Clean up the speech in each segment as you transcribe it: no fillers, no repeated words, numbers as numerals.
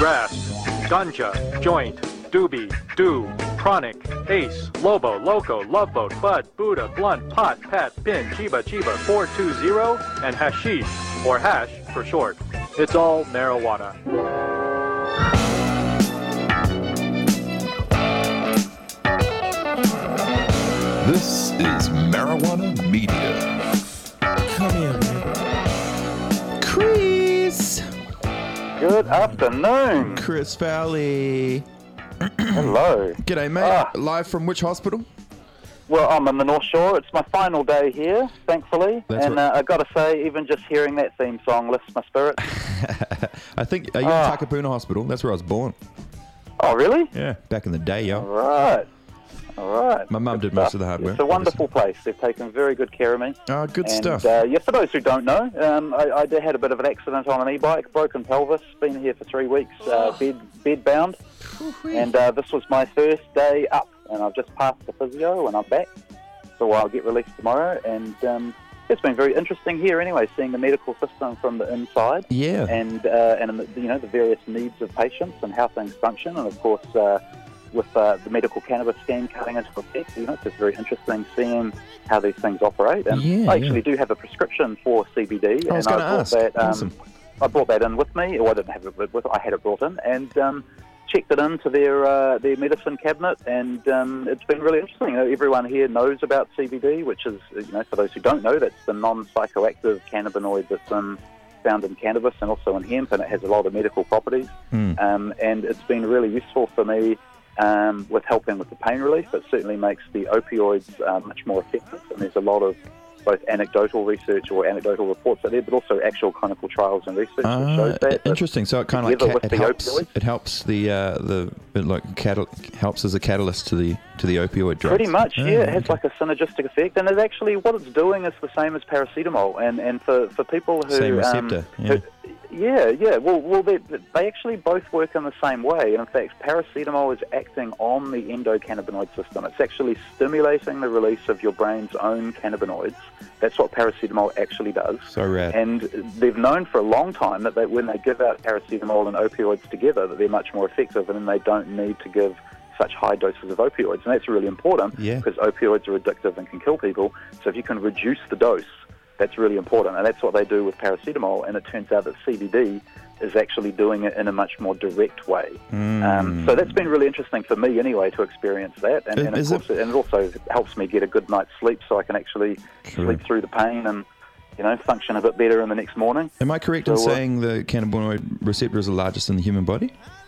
grass, ganja, joint, doobie, do, chronic, ace, lobo, loco, love boat, bud, Buddha, blunt, pot, pat, pin, chiba, 420, and hashish, or hash for short. It's all marijuana. This is Marijuana Media. Come here, man. Chris. Good afternoon. Chris Fowley. Hello. G'day, mate. Live from which hospital? Well, I'm on the North Shore. It's my final day here, thankfully. That's and right. I've got to say, even just hearing that theme song lifts my spirits. I think, are you in Takapuna Hospital? That's where I was born. Oh, really? Yeah, back in the day, yo. All right. My mum Good did most stuff. of the hard work. It's a wonderful place. They've taken very good care of me. Oh, good And, stuff. yeah, for those who don't know, I had a bit of an accident on an e-bike, broken pelvis, been here for 3 weeks, bed bound. And this was my first day up, and I've just passed the physio, and I'm back. So I'll get released tomorrow, and it's been very interesting here anyway, seeing the medical system from the inside. Yeah. And the various needs of patients and how things function, and of course with the medical cannabis scheme coming into effect, it's just very interesting seeing how these things operate. And I actually do have a prescription for CBD, I was going to ask. Awesome. I brought that in with me. Well, I didn't have it with. I had it brought in, and checked it into their medicine cabinet, and it's been really interesting. Everyone here knows about CBD, which is, for those who don't know, that's the non-psychoactive cannabinoid that's found in cannabis and also in hemp, and it has a lot of medical properties. And it's been really useful for me with helping with the pain relief. It certainly makes the opioids much more effective, and there's a lot of both anecdotal research or anecdotal reports out there, but also actual clinical trials and research that shows that. Interesting. So it kind of like helps helps as a catalyst to the opioid drugs. Pretty much, yeah. It has like a synergistic effect, and it actually what it's doing is the same as paracetamol. And for people who same receptor. Well, they actually both work in the same way. And in fact, paracetamol is acting on the endocannabinoid system. It's actually stimulating the release of your brain's own cannabinoids. That's what paracetamol actually does. So rad. And they've known for a long time that when they give out paracetamol and opioids together, that they're much more effective, and then they don't need to give such high doses of opioids. And that's really important because opioids are addictive and can kill people. So if you can reduce the dose, that's really important, and that's what they do with paracetamol, and it turns out that CBD is actually doing it in a much more direct way. So that's been really interesting for me anyway to experience that, and it also helps me get a good night's sleep so I can actually sleep through the pain and function a bit better in the next morning. Am I correct in saying the cannabinoid receptor is the largest in the human body?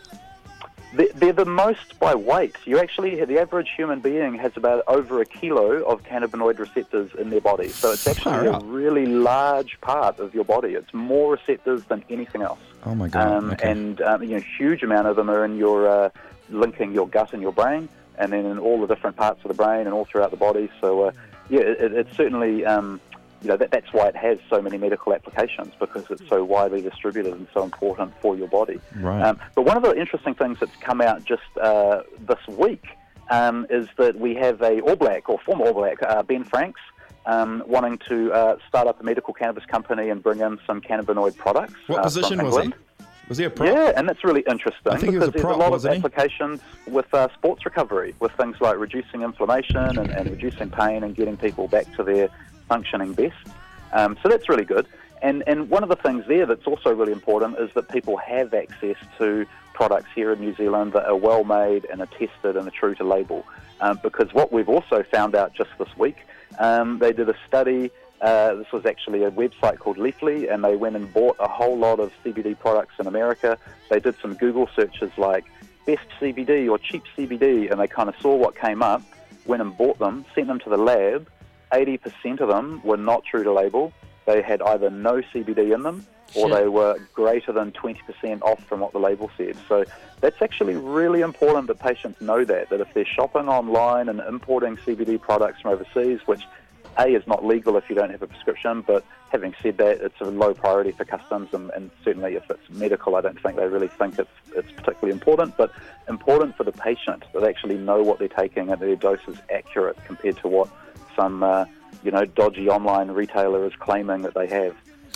They're the most by weight. The average human being has about over a kilo of cannabinoid receptors in their body. So it's actually a really large part of your body. It's more receptors than anything else. Oh my God. And a huge amount of them are in your linking your gut and your brain, and then in all the different parts of the brain and all throughout the body. So it's certainly that's why it has so many medical applications, because it's so widely distributed and so important for your body. Right. But one of the interesting things that's come out just this week is that we have a former All Black, Ben Franks, wanting to start up a medical cannabis company and bring in some cannabinoid products. What position was he? Was he a prop? Yeah, and that's really interesting. I think he was a prop, there's a lot wasn't of applications with sports recovery, with things like reducing inflammation and reducing pain and getting people back to their functioning best. So that's really good. And one of the things there that's also really important is that people have access to products here in New Zealand that are well made and are tested and are true to label. Because what we've also found out just this week, they did a study. This was actually a website called Leafly, and they went and bought a whole lot of CBD products in America. They did some Google searches like best CBD or cheap CBD, and they kind of saw what came up, went and bought them, sent them to the lab. 80% of them were not true to label. They had either no CBD in them, or they were greater than 20% off from what the label said. So that's actually really important that patients know that if they're shopping online and importing CBD products from overseas, which A, is not legal if you don't have a prescription, but having said that, it's a low priority for customs, and certainly if it's medical, I don't think they really think it's particularly important, but important for the patient that they actually know what they're taking and their dose is accurate compared to what some dodgy online retailer is claiming that they have.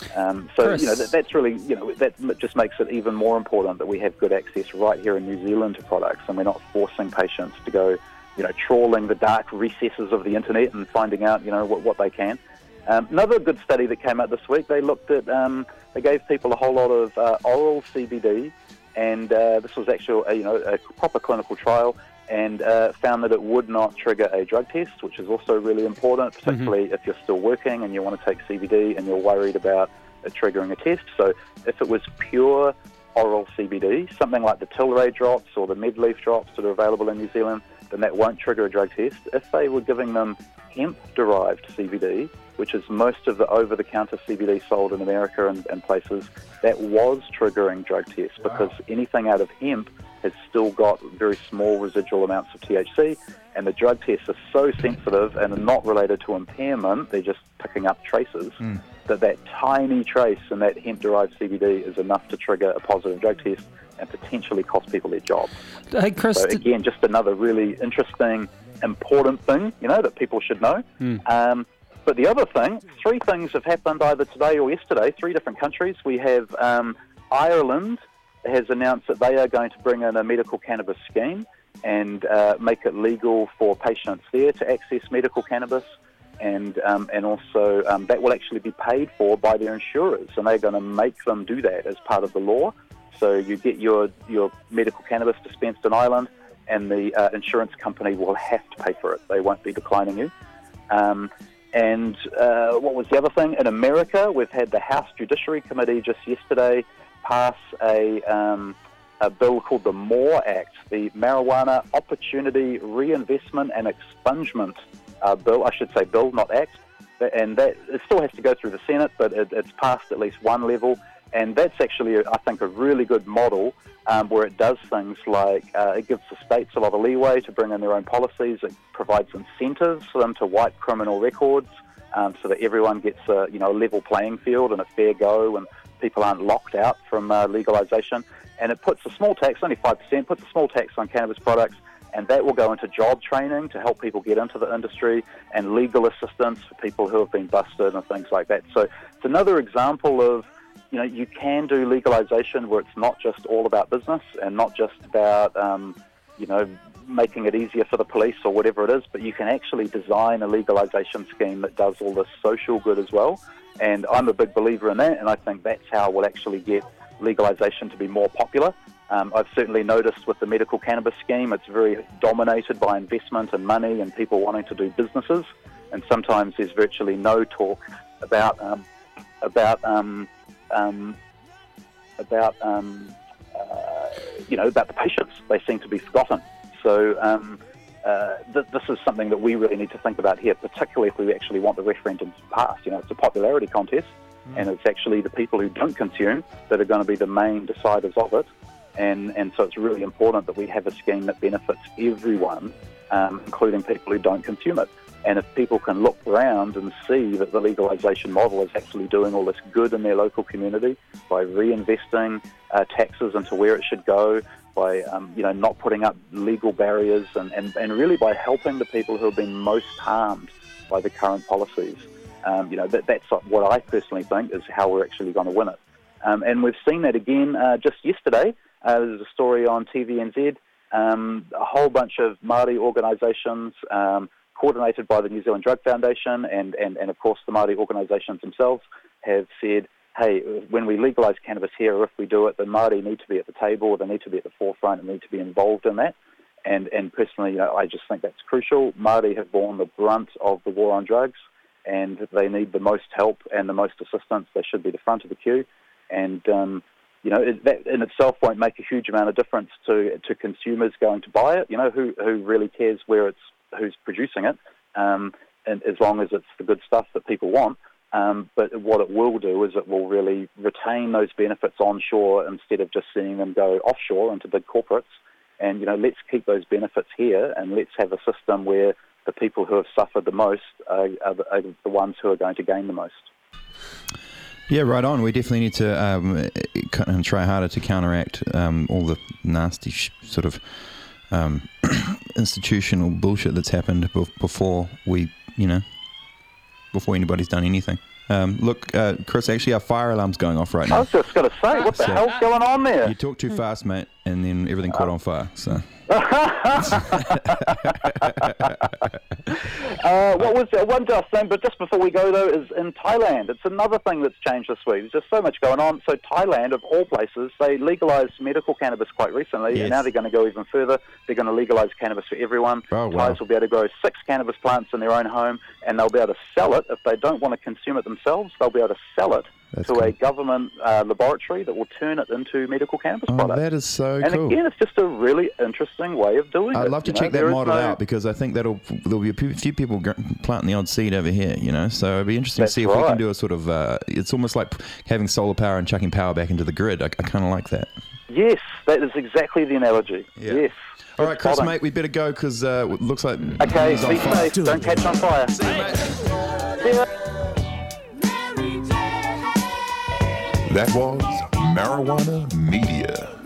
Chris. That's really, that just makes it even more important that we have good access right here in New Zealand to products, and we're not forcing patients to go, trawling the dark recesses of the internet and finding out, what they can. Another good study that came out this week, they looked at, they gave people a whole lot of oral CBD, and this was actually, a proper clinical trial, and found that it would not trigger a drug test, which is also really important, particularly if you're still working and you want to take CBD and you're worried about it triggering a test. So if it was pure oral CBD, something like the Tilray drops or the Medleaf drops that are available in New Zealand, then that won't trigger a drug test. If they were giving them hemp-derived CBD, which is most of the over-the-counter CBD sold in America and places, that was triggering drug tests because anything out of hemp has still got very small residual amounts of THC, and the drug tests are so sensitive and are not related to impairment, they're just picking up traces, that tiny trace in that hemp-derived CBD is enough to trigger a positive drug test and potentially cost people their jobs. Hey, Chris. So again, just another really interesting, important thing, that people should know. But the other thing, 3 things have happened either today or yesterday, 3 different countries. We have Ireland has announced that they are going to bring in a medical cannabis scheme and make it legal for patients there to access medical cannabis, and also that will actually be paid for by their insurers, and they're going to make them do that as part of the law. So you get your medical cannabis dispensed in Ireland, and the insurance company will have to pay for it. They won't be declining you. And what was the other thing? In America, we've had the House Judiciary Committee just yesterday pass a bill called the MORE Act, the Marijuana Opportunity Reinvestment and Expungement Bill. I should say bill, not act. And that it still has to go through the Senate, but it's passed at least one level. And that's actually, I think, a really good model where it does things like it gives the states a lot of leeway to bring in their own policies. It provides incentives for them to wipe criminal records so that everyone gets a level playing field and a fair go, and people aren't locked out from legalization. And it puts a small tax, only 5%, puts a small tax on cannabis products, and that will go into job training to help people get into the industry, and legal assistance for people who have been busted and things like that. So it's another example of, you can do legalization where it's not just all about business and not just about, making it easier for the police or whatever it is, but you can actually design a legalization scheme that does all this social good as well. And I'm a big believer in that, and I think that's how we'll actually get legalization to be more popular. I've certainly noticed with the medical cannabis scheme, it's very dominated by investment and money and people wanting to do businesses, and sometimes there's virtually no talk about the patients. They seem to be forgotten. So this is something that we really need to think about here, particularly if we actually want the referendum to pass. It's a popularity contest, and it's actually the people who don't consume that are going to be the main deciders of it. And so it's really important that we have a scheme that benefits everyone, including people who don't consume it. And if people can look around and see that the legalization model is actually doing all this good in their local community by reinvesting taxes into where it should go, by not putting up legal barriers, and really by helping the people who have been most harmed by the current policies, that's what I personally think is how we're actually going to win it. And we've seen that again just yesterday. There's a story on TVNZ, a whole bunch of Māori organisations coordinated by the New Zealand Drug Foundation and of course the Māori organisations themselves have said, hey, when we legalise cannabis here, or if we do it, the Māori need to be at the table, they need to be at the forefront and need to be involved in that. And personally, I just think that's crucial. Māori have borne the brunt of the war on drugs, and they need the most help and the most assistance. They should be the front of the queue. And that in itself won't make a huge amount of difference to consumers going to buy it. Who really cares who's producing it, and as long as it's the good stuff that people want. But what it will do is it will really retain those benefits onshore instead of just seeing them go offshore into big corporates. And, let's keep those benefits here, and let's have a system where the people who have suffered the most are the ones who are going to gain the most. Yeah, right on. We definitely need to try harder to counteract all the nasty sort of institutional bullshit that's happened before before anybody's done anything. Look, Chris, actually our fire alarm's going off right I now. was just going to say, what the hell's going on there? You talk too fast, mate, and then everything caught on fire. So. What was one last thing, but just before we go though, is in Thailand. It's another thing that's changed this week. There's just so much going on. So Thailand, of all places, they legalised medical cannabis quite recently, Yes. and now they're going to go even further. They're going to legalise cannabis for everyone. Oh, wow. Thais will be able to grow 6 cannabis plants in their own home, and they'll be able to sell it. If they don't want to consume it themselves, they'll be able to sell it That's to cool. a government laboratory that will turn it into medical cannabis Oh, products. that is so And cool. again, it's just a really interesting way of doing it. I'd love to you know. check that There is model no- out because I think there'll be a few people planting the odd seed over here, you know. So it'd be interesting to That's see if we can right. do a sort of. It's almost like having solar power and chucking power back into the grid. I kind of like that. Yes, that is exactly the analogy. Yeah. Yes. All right, Chris, Spot on. mate, we better go because it looks like Okay, it's on be fire. safe. Don't catch on fire. See you, mate. See ya. That was Marijuana Media.